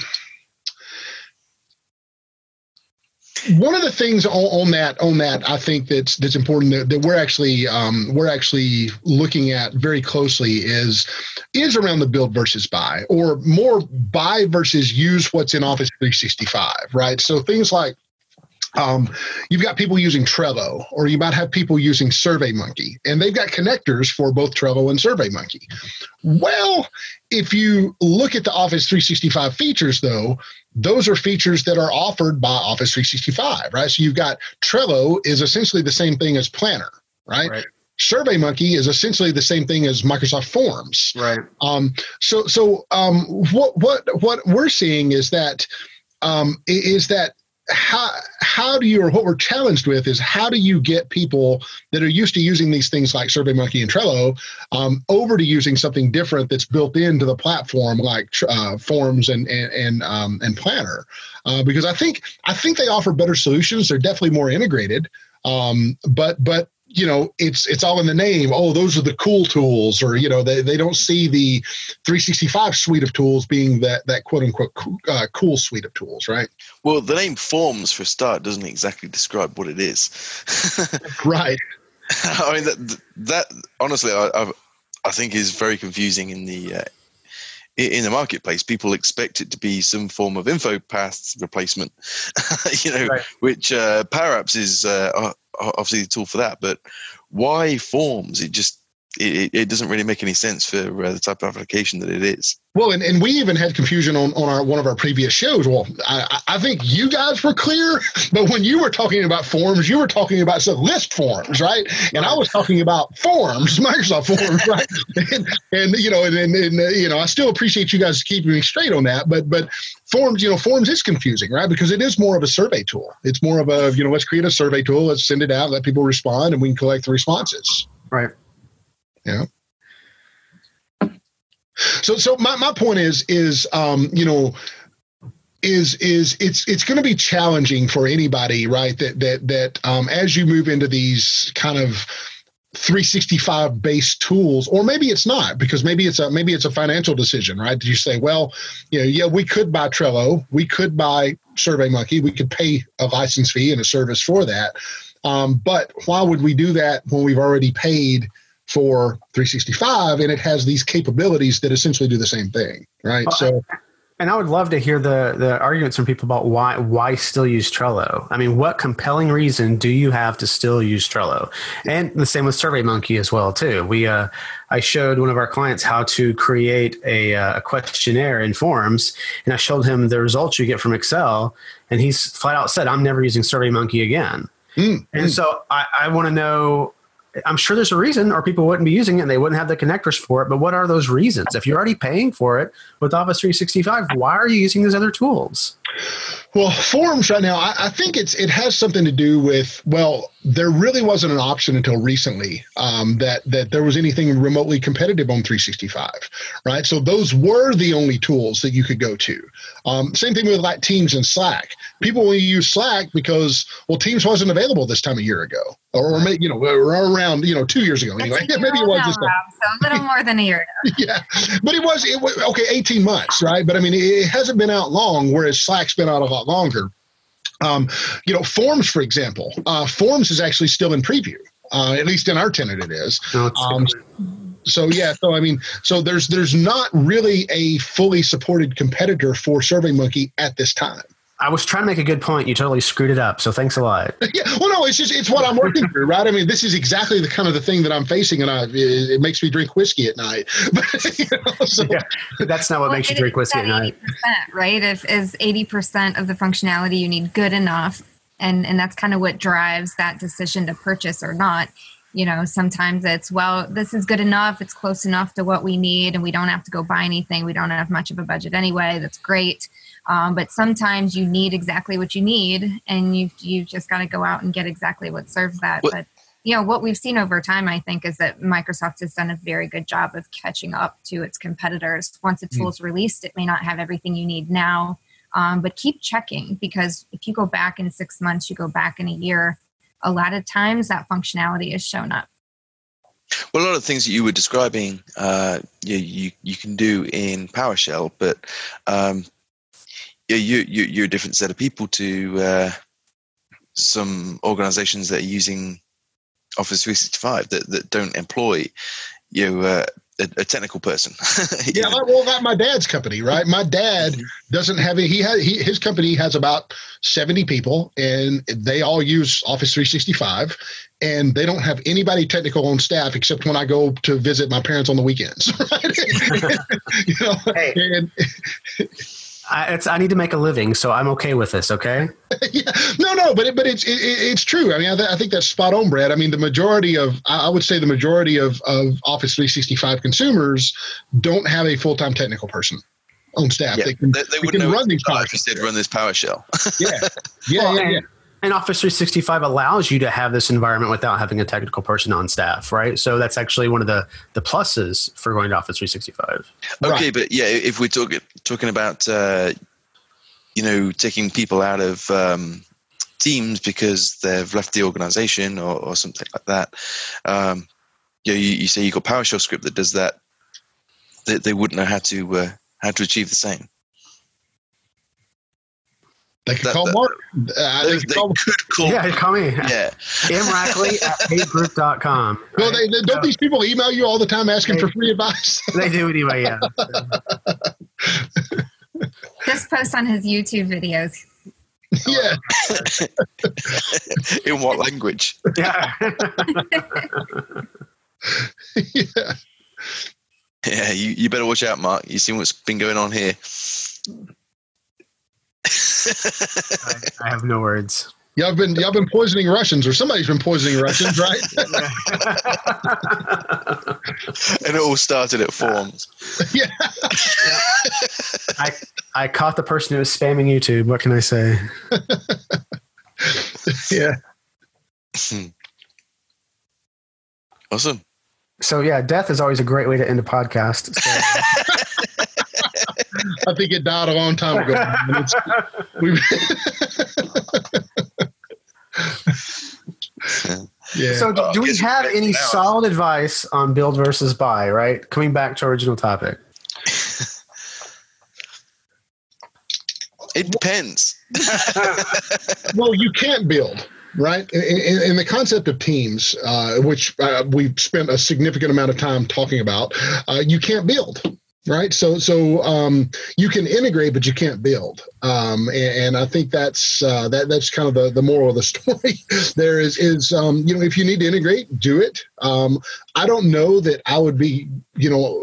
one of the things on, on that on that I think that's that's important that, that we're actually um, we're actually looking at very closely is is around the build versus buy, or more buy versus use what's in Office three sixty-five, right? So things like Um, you've got people using Trello, or you might have people using SurveyMonkey, and they've got connectors for both Trello and SurveyMonkey. Well, if you look at the Office three sixty-five features, though, those are features that are offered by Office three sixty-five, right? So you've got Trello is essentially the same thing as Planner, right? Right. SurveyMonkey is essentially the same thing as Microsoft Forms. Right. Um, so so um, what what what we're seeing is that um, is that how how do you, or what we're challenged with is how do you get people that are used to using these things like SurveyMonkey and Trello um, over to using something different that's built into the platform like uh, Forms and and and, um, and Planner, uh, because I think I think they offer better solutions. They're definitely more integrated, um, but but. You know, it's it's all in the name. Oh, those are the cool tools, or you know, they, they don't see the three sixty-five suite of tools being that that quote unquote cool, uh, cool suite of tools, right? Well, the name Forms for a start doesn't exactly describe what it is. Right. I mean that that honestly, I I, I think is very confusing in the uh, in the marketplace. People expect it to be some form of InfoPath replacement, you know, right. which uh, Power Apps is. Uh, obviously the tool for that, but why Forms? It just it, it doesn't really make any sense for uh, the type of application that it is. Well, and, and we even had confusion on, on our one of our previous shows. Well, I, I think you guys were clear, but when you were talking about Forms, you were talking about so list forms, right? And I was talking about Forms, Microsoft Forms, right? and, and you know, and, and, and uh, you know, I still appreciate you guys keeping me straight on that, but but Forms, you know, Forms is confusing, right? Because it is more of a survey tool. It's more of a, you know, let's create a survey tool, let's send it out, let people respond, and we can collect the responses. Right. Yeah. So, so my, my point is, is, um, you know, is, is it's, it's going to be challenging for anybody, right? That, that, that, um, as you move into these kind of three sixty-five based tools, or maybe it's not, because maybe it's a, maybe it's a financial decision, right? Did you say, well, you know, yeah, we could buy Trello, we could buy SurveyMonkey, we could pay a license fee and a service for that. Um, but why would we do that when we've already paid for three sixty-five and it has these capabilities that essentially do the same thing, right? Well, so, and I would love to hear the the arguments from people about why why still use Trello. I mean, what compelling reason do you have to still use Trello? And the same with SurveyMonkey as well too. We uh, I showed one of our clients how to create a, uh, a questionnaire in Forms, and I showed him the results you get from Excel, and he's flat out said, "I'm never using SurveyMonkey again." Mm, and mm. so I, I want to know. I'm sure there's a reason, or people wouldn't be using it and they wouldn't have the connectors for it. But what are those reasons? If you're already paying for it with Office three sixty-five, why are you using these other tools? Well, Forms right now, I, I think it's it has something to do with, well, there really wasn't an option until recently um, that that there was anything remotely competitive on three sixty-five, right? So those were the only tools that you could go to. Um, same thing with like Teams and Slack. People will use Slack because, well, Teams wasn't available this time a year ago, or, or maybe, you know, or around, you know, two years ago anyway. Yeah, maybe it was just a, so a little more than a year ago. Yeah, but it was, it was okay, eighteen months, right? But I mean, it hasn't been out long, whereas Slack's been out a lot longer. Um, you know, Forms, for example, uh, Forms is actually still in preview. Uh, at least in our tenant, it is. No, um, so yeah, so I mean, so there's there's not really a fully supported competitor for SurveyMonkey at this time. I was trying to make a good point. You totally screwed it up. So thanks a lot. Yeah. Well, no, it's just, it's what I'm working through, right? I mean, this is exactly the kind of the thing that I'm facing, and I, it, it makes me drink whiskey at night. But, you know, so. Yeah, that's not what well, makes you drink whiskey at night. Right? If is eighty percent of the functionality you need good enough. And, and that's kind of what drives that decision to purchase or not. You know, sometimes it's, well, this is good enough. It's close enough to what we need, and we don't have to go buy anything. We don't have much of a budget anyway. That's great. Um, but sometimes you need exactly what you need, and you you just got to go out and get exactly what serves that. What? But, you know, what we've seen over time, I think, is that Microsoft has done a very good job of catching up to its competitors. Once a tool is released, it may not have everything you need now, um, but keep checking, because if you go back in six months, you go back in a year, a lot of times that functionality is shown up. Well, a lot of things that you were describing, uh, you, you you can do in PowerShell, but um, yeah, you, you you're a different set of people to uh, some organizations that are using Office three sixty-five that, that don't employ you know, uh, a, a technical person. Yeah, know? well, not my dad's company, right? My dad doesn't have a, he has he, his company has about seventy people, and they all use Office three sixty-five, and they don't have anybody technical on staff except when I go to visit my parents on the weekends. Right? You know, hey. and, I, it's, I need to make a living, so I'm okay with this. Okay. Yeah, no, no, but it, but it's it, it's true. I mean, I, th- I think that's spot on, Brad. I mean, the majority of I would say the majority of, of Office three sixty-five consumers don't have a full time technical person on staff. Yeah, they can, they, they, they wouldn't can know run these if they run this PowerShell. Yeah, yeah, well, yeah, yeah. And, and Office three sixty-five allows you to have this environment without having a technical person on staff, right? So that's actually one of the, the pluses for going to Office three sixty-five. Okay, Right. but yeah, if we're talking talking about uh, you know taking people out of um, teams because they've left the organization or, or something like that, um, you, know, you you say you got PowerShell script that does that. They, they wouldn't know how to uh, how to achieve the same. They could That- call that- Mark. Uh, They, they could they call, could call. Yeah, call me. Yeah. M Rackley at page group dot com. well, they, they, don't these people email you all the time asking for free advice? They do anyway, yeah. Just post on his YouTube videos. Yeah. In what language? Yeah. Yeah. Yeah, you, you better watch out, Mark. You see what's been going on here. I, I have no words. Y'all been y'all been poisoning Russians, or somebody's been poisoning Russians, right? And it all started at forums. Yeah. I I caught the person who was spamming YouTube. What can I say? Yeah. Awesome. So yeah, death is always a great way to end a podcast. So. I think it died a long time ago. It's, we, yeah. So do, Oh, do we guess have we're any now. solid advice on build versus buy, right? Coming back to our original topic. It depends. Well, you can't build, right? In, in, in the concept of teams, uh, which uh, we've spent a significant amount of time talking about, uh, you can't build. Right. So so um, you can integrate, but you can't build. Um, and, and I think that's uh, that that's kind of the, the moral of the story. There is is, um, you know, if you need to integrate, do it. Um, I don't know that I would be, you know,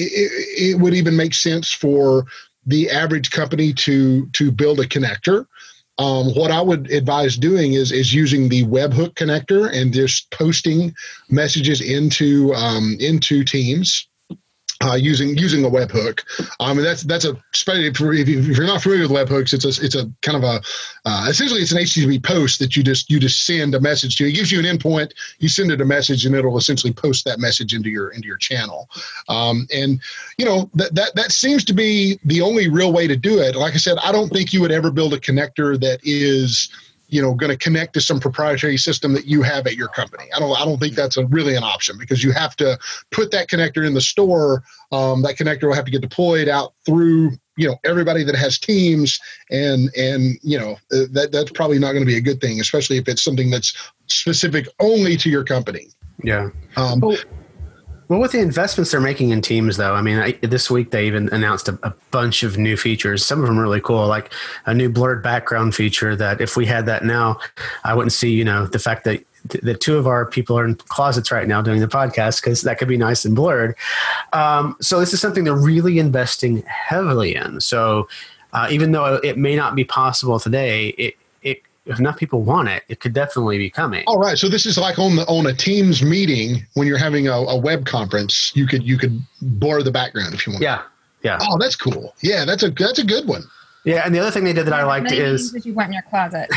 it, it would even make sense for the average company to to build a connector. Um, what I would advise doing is is using the webhook connector and just posting messages into um, into Teams. Uh, using using a webhook, um, and that's that's a especially if, if you're not familiar with webhooks, it's a it's a kind of a uh, essentially it's an H T T P post that you just you just send a message to. It gives you an endpoint, you send it a message, and it'll essentially post that message into your into your channel. Um, and you know that that that seems to be the only real way to do it. Like I said, I don't think you would ever build a connector that is, you know, going to connect to some proprietary system that you have at your company. I don't, I don't think that's a really an option, because you have to put that connector in the store. Um, that connector will have to get deployed out through, you know, everybody that has Teams, and and you know uh, that that's probably not going to be a good thing, especially if it's something that's specific only to your company. Yeah. Um, Well, well, with the investments they're making in Teams, though, I mean, I, this week they even announced a, a bunch of new features. Some of them really cool, like a new blurred background feature that if we had that now, I wouldn't see, you know, the fact that the two of our people are in closets right now doing the podcast, because that could be nice and blurred. Um, so this is something they're really investing heavily in. So uh, even though it may not be possible today, it, it if enough people want it, it could definitely be coming. All right, so this is like on the on a Teams meeting when you're having a, a web conference. You could you could blur the background if you want. Yeah, yeah. Oh, that's cool. Yeah, that's a that's a good one. Yeah, and the other thing they did that I liked Many is things that you want in your closet.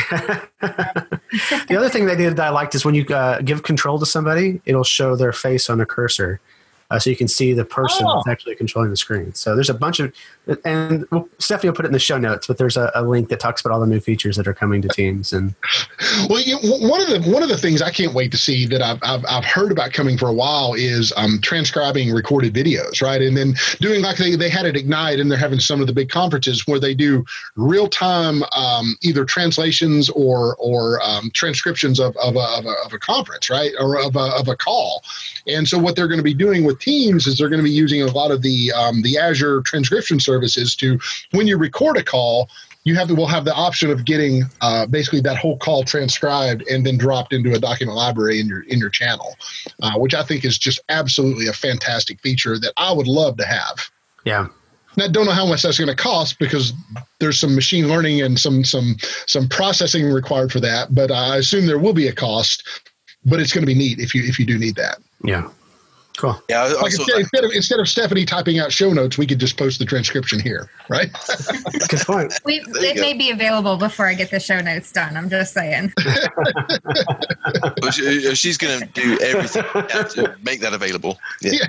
the other thing they did that I liked is when you uh, give control to somebody, it'll show their face on the cursor. uh, so you can see the person Oh. that's actually controlling the screen. So there's a bunch of, and well, Stephanie will put it in the show notes, but there's a, a link that talks about all the new features that are coming to Teams. And Well, you, one of the one of the things I can't wait to see that I've I've, I've heard about coming for a while is um, transcribing recorded videos, right? And then doing like they, they had at Ignite, and they're having some of the big conferences where they do real time um, either translations or or um, transcriptions of of a, of, a, of a conference, right, or of a, of a call. And so what they're going to be doing with Teams is they're going to be using a lot of the um, the Azure transcription services to, when you record a call, you have to, we'll have the option of getting uh, basically that whole call transcribed and then dropped into a document library in your in your channel, uh, which I think is just absolutely a fantastic feature that I would love to have. yeah. And I don't know how much that's going to cost because there's some machine learning and some some some processing required for that. But I assume there will be a cost. But it's going to be neat if you if you do need that. Yeah. Cool. Yeah, I, I Like saw instead, that. instead of instead of Stephanie typing out show notes, we could just post the transcription here, right? Good point. We, There you it go. may be available before I get the show notes done. I'm just saying. Well, she- she's going to do everything to make that available. Yeah.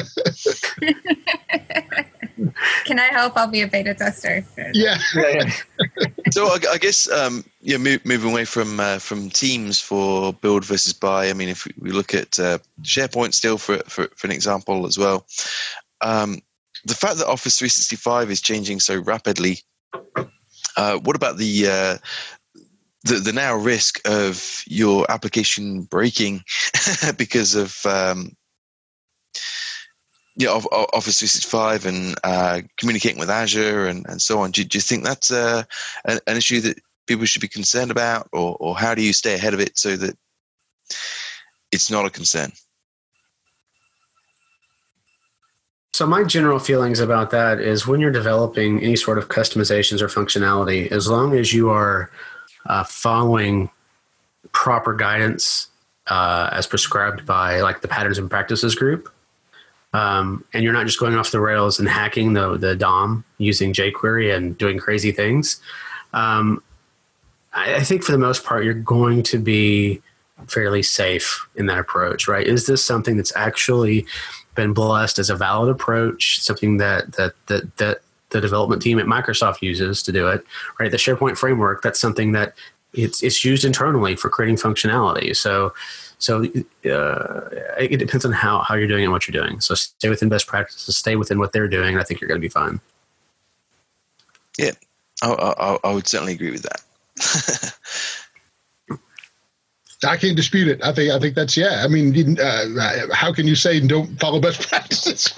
Can I help? I'll be a beta tester. Yeah. Yeah, yeah. So I, I guess um, yeah, move, moving away from uh, from Teams for build versus buy. I mean, if we look at uh, SharePoint still for, for for an example as well, um, the fact that Office three sixty-five is changing so rapidly. Uh, what about the uh, the the now risk of your application breaking because of um, yeah, of, of Office three sixty-five and uh, communicating with Azure and, and so on? Do, do you think that's uh, an, an issue that people should be concerned about, or, or how do you stay ahead of it so that it's not a concern? So my general feelings about that is when you're developing any sort of customizations or functionality, as long as you are uh, following proper guidance uh, as prescribed by like the Patterns and Practices group, um, and you're not just going off the rails and hacking the, the D O M using jQuery and doing crazy things, um, I, I think for the most part, you're going to be fairly safe in that approach, right? Is this something that's actually been blessed as a valid approach, something that that that that the development team at Microsoft uses to do it, right? The SharePoint framework, that's something that it's it's used internally for creating functionality. So so uh, it depends on how how you're doing it and what you're doing. So stay within best practices, stay within what they're doing, and I think you're going to be fine. Yeah, I, I, I would certainly agree with that. I can't dispute it. I think I think that's yeah. I mean, you- uh, how can you say don't follow best practices?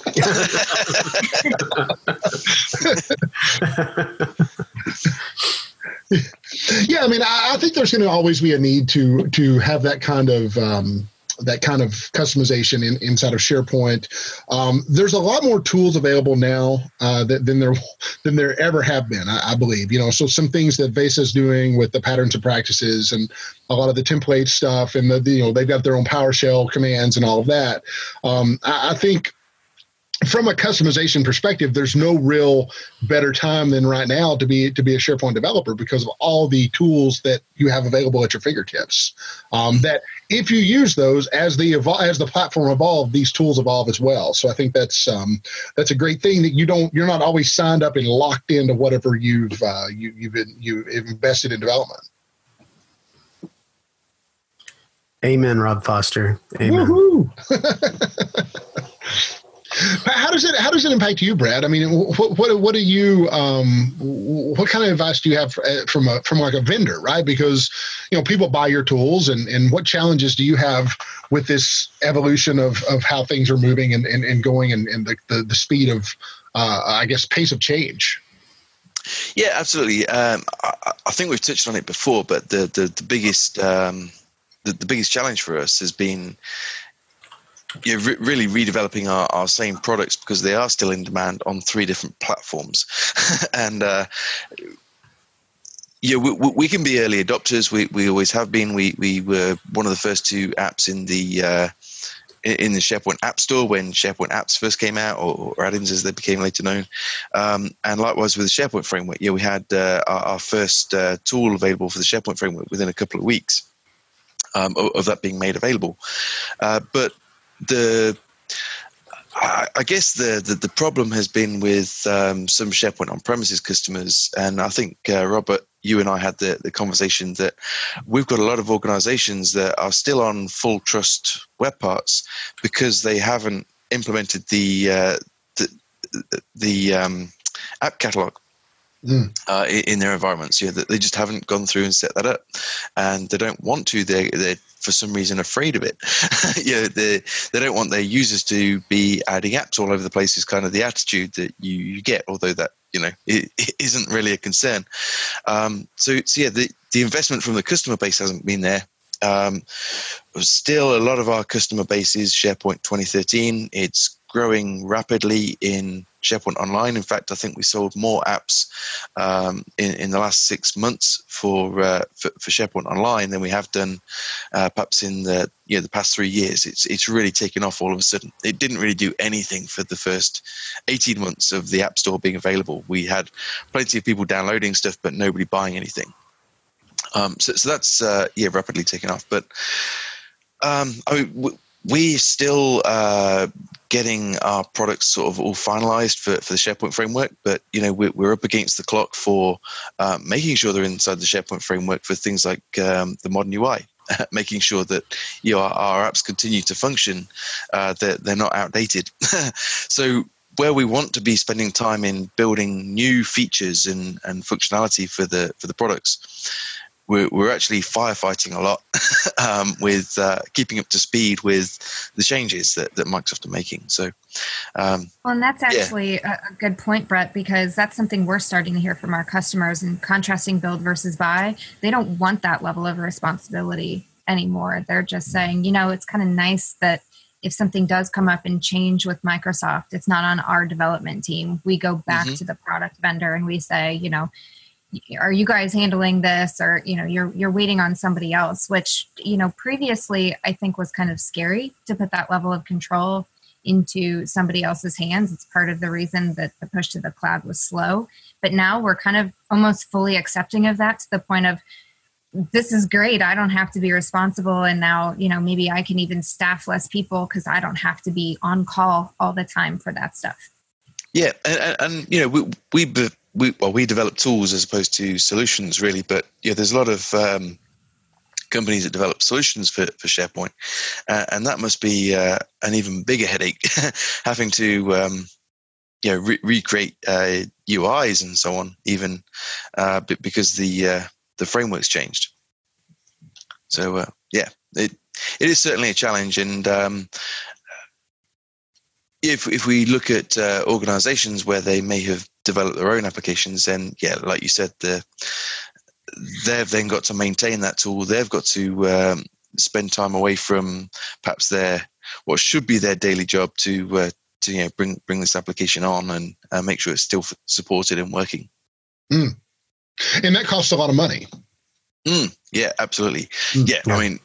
Yeah, I mean, I, I think there's going to always be a need to to have that kind of um, that kind of customization in, inside of SharePoint. Um, there's a lot more tools available now uh, that, than there than there ever have been, I, I believe. You know, so some things that Vasa's doing with the patterns and practices, and a lot of the template stuff, and the, the you know they've got their own PowerShell commands and all of that. Um, I, I think. From a customization perspective, there's no real better time than right now to be to be a SharePoint developer because of all the tools that you have available at your fingertips. Um, that if you use those as the evol- as the platform evolve, these tools evolve as well. So I think that's um, that's a great thing that you don't you're not always signed up and locked into whatever you've uh, you, you've been, you invested in development. Amen, Rob Foster. Amen. Woohoo! How does it How does it impact you, Brad? I mean, what what what do you um what kind of advice do you have from a from like a vendor, right? Because you know people buy your tools, and, and what challenges do you have with this evolution of, of how things are moving and, and, and going, and, and the, the the speed of uh, I guess pace of change. Yeah, absolutely. Um, I, I think we've touched on it before, but the the, the biggest um, the, the biggest challenge for us has been. Yeah, re- really redeveloping our, our same products because they are still in demand on three different platforms, and uh, yeah, we, we can be early adopters. We we always have been. We we were one of the first two apps in the uh, in the SharePoint App Store when SharePoint apps first came out, or, or add-ins as they became later known. Um, and likewise with the SharePoint framework, yeah, we had uh, our, our first uh, tool available for the SharePoint framework within a couple of weeks um, of, of that being made available, uh, but. The, I, I guess the, the, the problem has been with um, some SharePoint on-premises customers, and I think, uh, Robert, you and I had the, the conversation that we've got a lot of organizations that are still on full trust web parts because they haven't implemented the uh, the, the um, app catalog. Mm. Uh, in their environments, yeah, they just haven't gone through and set that up, and they don't want to. They they're for some reason afraid of it. yeah, they they don't want their users to be adding apps all over the place. Is kind of the attitude that you, you get, although that you know it, it isn't really a concern. Um, so so yeah, the the investment from the customer base hasn't been there. Um, still, a lot of our customer base is SharePoint twenty thirteen. It's growing rapidly in SharePoint Online. In fact, I think we sold more apps um, in, in the last six months for, uh, for for SharePoint Online than we have done uh, perhaps in the you know the past three years. It's it's really taken off all of a sudden. It didn't really do anything for the first eighteen months of the App Store being available. We had plenty of people downloading stuff, but nobody buying anything. Um, so, so that's uh, yeah rapidly taken off. But um, I mean. W- We're still uh, getting our products sort of all finalized for, for the SharePoint framework, but you know we're, we're up against the clock for uh, making sure they're inside the SharePoint framework for things like um, the modern U I, making sure that you know, our, our apps continue to function, uh, that they're not outdated. So where we want to be spending time in building new features and, and functionality for the for the products, We're, we're actually firefighting a lot um, with uh, keeping up to speed with the changes that, that Microsoft are making. So, um, well, and that's actually yeah. a, a good point, Brett, because that's something we're starting to hear from our customers. And contrasting build versus buy, they don't want that level of responsibility anymore. They're just saying, you know, it's kind of nice that if something does come up and change with Microsoft, it's not on our development team. We go back mm-hmm. to the product vendor and we say, you know, are you guys handling this, or you know you're you're waiting on somebody else, which you know previously I think was kind of scary to put that level of control into somebody else's hands. It's part of the reason that the push to the cloud was slow, but now we're kind of almost fully accepting of that, to the point of this is great, I don't have to be responsible, and now you know maybe I can even staff less people because I don't have to be on call all the time for that stuff. Yeah, and, and, and you know we we we well we develop tools as opposed to solutions, really. But yeah, there's a lot of um, companies that develop solutions for for SharePoint, uh, and that must be uh, an even bigger headache, having to um, you know re- recreate uh, U Is and so on, even uh, because the uh, the framework's changed. So uh, yeah, it it is certainly a challenge, and um, If if we look at uh, organizations where they may have developed their own applications, then yeah, like you said, the, they've then got to maintain that tool. They've got to um, spend time away from perhaps their what should be their daily job to uh, to you know bring bring this application on and uh, make sure it's still supported and working. Mm. And that costs a lot of money. Mm. Yeah, absolutely. Mm. Yeah, yeah, I mean.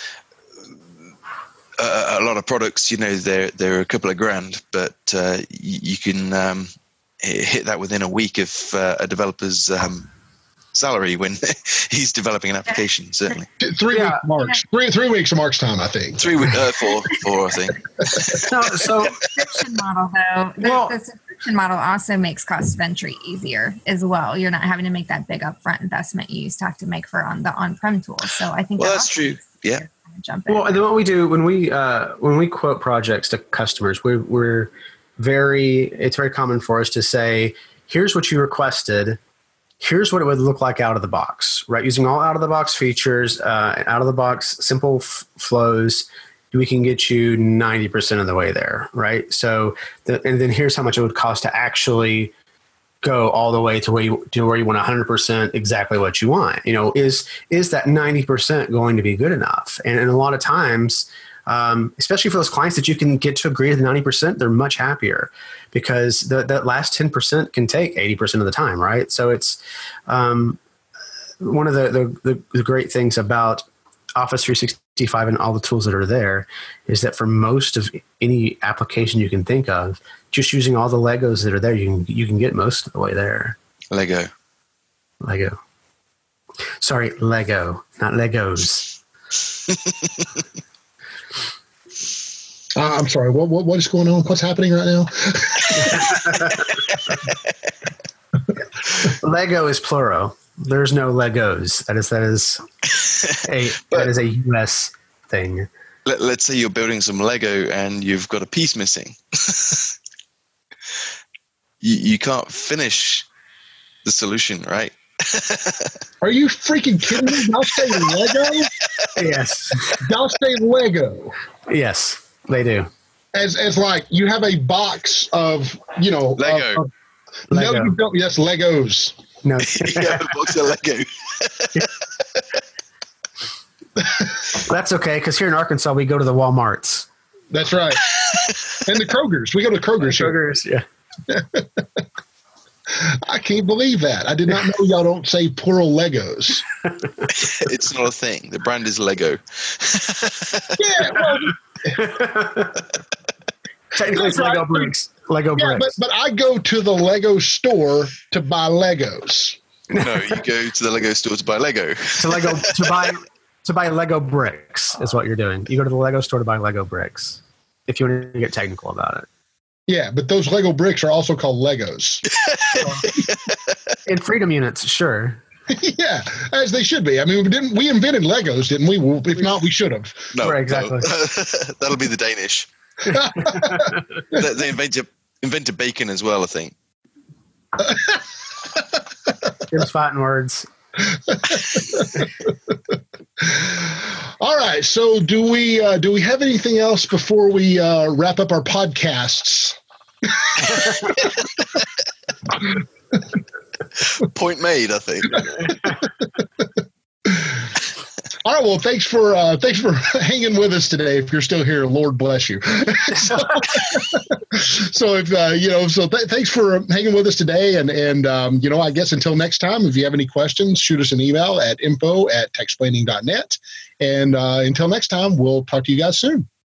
Uh, a lot of products, you know, they're they're a couple of grand, but uh, you, you can um, hit that within a week of uh, a developer's um, salary when he's developing an application. Certainly, three yeah. weeks Mark's three three weeks of Mark's time, I think. Three weeks, uh, four, four, I think. No, so the subscription model, though, the, well, the subscription model also makes cost of entry easier as well. You're not having to make that big upfront investment you used to have to make for on the on-prem tools. So I think well, that that's true. Yeah. Jump in. Well, and then what we do when we uh, when we quote projects to customers, we're, we're very. It's very common for us to say, "Here's what you requested. Here's what it would look like out of the box." Right, using all out of the box features, uh, out of the box simple f- flows, we can get you ninety percent of the way there. Right, so the, and then here's how much it would cost to actually go all the way to where you to where you want one hundred percent exactly what you want. You know, is is that ninety percent going to be good enough? And, and a lot of times, um, especially for those clients that you can get to agree to the ninety percent, they're much happier because the, that last ten percent can take eighty percent of the time, right? So it's um, one of the, the, the, the great things about Office three sixty-five and all the tools that are there is that for most of any application you can think of, just using all the Legos that are there, you can you can get most of the way there. Lego. Lego. Sorry, Lego, not Legos. Uh, I'm sorry. What, what what is going on? What's happening right now? Lego is plural. There's no Legos. That is that is a But- that is a U S thing. Let, let's say you're building some Lego and you've got a piece missing. you, you can't finish the solution, right? Are you freaking kidding me? Y'all say Lego? Yes, Y'all say Lego. yes, they do. As as like you have a box of, you know, Lego. of- of- no, Lego. you don't. Yes, Legos. No, You have a box of Lego. that's okay because here in Arkansas we go to the Walmarts. That's right. And the Krogers. We go to Kroger's here. Kroger's, yeah. I can't believe that. I did not know y'all don't say plural Legos. It's not a thing. The brand is Lego. Yeah, well, Technically, it's That's Lego right. bricks. Lego yeah, but bricks. but I go to the Lego store to buy Legos. No, you go to the Lego store to buy Lego. to Lego to buy to buy Lego bricks is what you're doing. You go to the Lego store to buy Lego bricks. If you want to get technical about it. Yeah, but those Lego bricks are also called Legos. In freedom units, sure. Yeah, as they should be. I mean, we didn't we invented Legos, didn't we? Well, if not, we should have. No, Right, exactly. no. That'll be the Danish. they they invented, invented bacon as well, I think. Jim's fighting words. All right. So, do we uh, do we have anything else before we uh, wrap up our podcasts? Point made, I think. All right. Well, thanks for uh, thanks for hanging with us today. If you're still here, Lord bless you. so, so if uh, you know, so th- thanks for hanging with us today. And and um, you know, I guess until next time, if you have any questions, shoot us an email at info at techsplaining dot net. And uh, until next time, we'll talk to you guys soon.